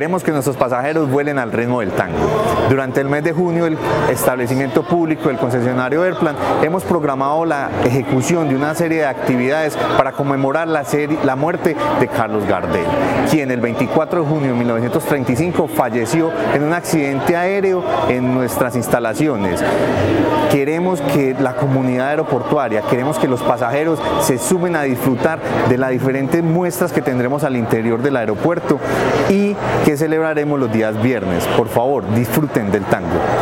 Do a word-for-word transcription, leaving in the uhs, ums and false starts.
Queremos que nuestros pasajeros vuelen al ritmo del tango. Durante el mes de junio, el establecimiento público del concesionario Airplan hemos programado la ejecución de una serie de actividades para conmemorar la, serie, la muerte de Carlos Gardel, quien el veinticuatro de junio de mil novecientos treinta y cinco falleció en un accidente aéreo en nuestras instalaciones. Queremos que la comunidad aeroportuaria, queremos que los pasajeros se sumen a disfrutar de las diferentes muestras que tendremos al interior del aeropuerto y que celebraremos los días viernes. Por favor, disfruten del tango.